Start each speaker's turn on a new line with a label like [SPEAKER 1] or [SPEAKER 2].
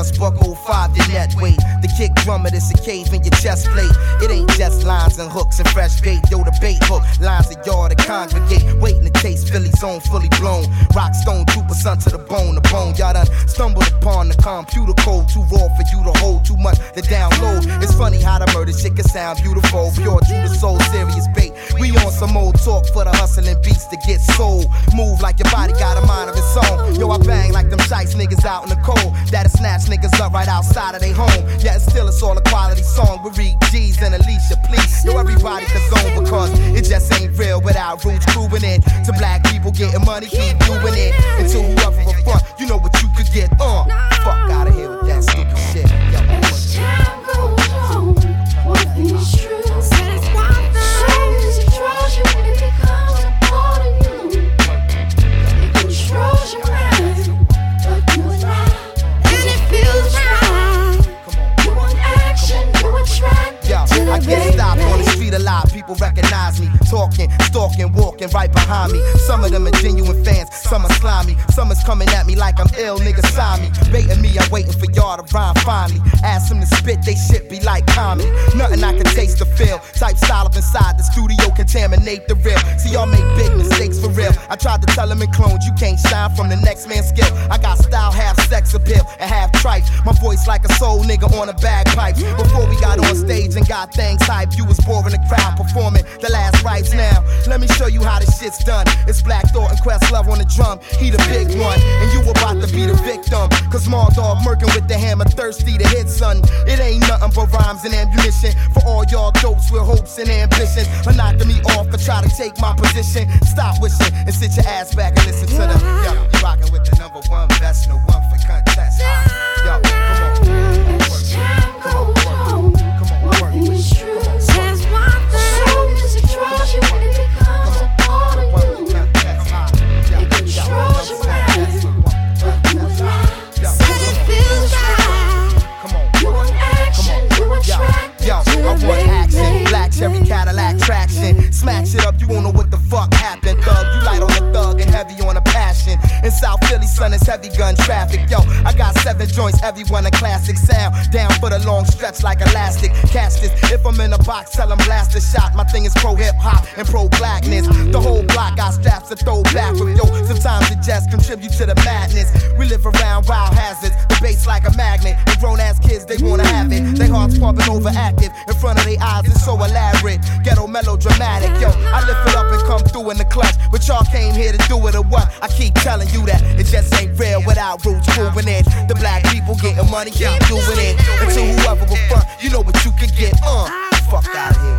[SPEAKER 1] must buck 05 your net weight. The kick drum it is a cave in your chest plate. It ain't just lines and hooks and fresh bait. Yo, the bait hook lines a yard to congregate, waiting to taste Philly's own fully blown. Rock stone trooper, son to the bone, the bone. Y'all done stumbled upon the computer code, too raw for you to hold, too much to download. It's funny how the murder shit can sound beautiful, pure, true to soul, serious bait. We on some old talk for the hustling beats to get sold. Move like your body got a mind of its own. Yo, I bang like them shites niggas out in the cold. That'll snatch niggas up right outside of their home. Yeah, and still it's all a quality song. We read G's and Alicia, please. Yo, everybody can zone because it just ain't real without roots proving it. To black people getting money, keep doing it. Until whoever will front, you know what you could get. Fuck out of here with that stupid shit.
[SPEAKER 2] As time goes on, what these truths shows it draws you and it becomes a part of you. It controls your mind, but you allow, and it feels right. You want action, you attract.
[SPEAKER 1] I get stopped on the street a lot. People recognize me, talking, stalking, walking right behind me. Some of them are genuine fans, some are slimy. Some is coming at me like I'm ill, niggas sign me. Baiting me, I'm waiting for y'all to rhyme finally. Ask them to spit, they shit be like comedy. Nothing I can taste or feel. Type style up inside the studio, contaminate the real. See, y'all make big mistakes for real. I tried to tell them in clones, you can't shine from the next man's skill. I got style, half sex appeal, and half tripe. My voice like a soul nigga on a bagpipe. Before we got on stage and got things hype, you was boring the crowd performing the last rites. Now let me show you how this shit's done. It's Black Thought and Questlove on the drum, he the big one, and you about to be the victim. Cause Small Dog murking with the hammer, thirsty to hit, son. It ain't nothing but rhymes and ammunition for all y'all dopes with hopes and ambitions. For knocking me off or try to take my position. Stop wishing and sit your ass back and listen to the you rockin' with the number one best, no one for contest. Yo, come on.
[SPEAKER 2] As time goes on, what these truths shows it draws you and it becomes a part of you. It controls your mind, but you allow, and it feels right. You want action, you attract.
[SPEAKER 1] Yo, I want action, black cherry Cadillac traction. Smack shit up, you won't know what the fuck happened. Thug, you light on the thug and heavy on the passion. In South Philly, son, it's heavy gun traffic. Yo, I got 7 joints, every one a classic sound. Down for the long stretch like elastic. Catch this, if I'm in a box, tell them blast a shot. My thing is pro hip hop and pro blackness. The whole block got straps to throw back with. Yo, sometimes it just contribute to the madness. We live around wild hazards, the bass like a magnet. The grown ass kids, they wanna have it. They hearts pumping overactive, in front of their eyes, it's so elaborate. Ghetto melodramatic, yo, I lift it up and come through in the clutch. But y'all came here to do it or what? I keep telling you that it just ain't real without roots proving it. The black people getting money, keep doing it. Until whoever will front, you know what you could get, fuck out of here.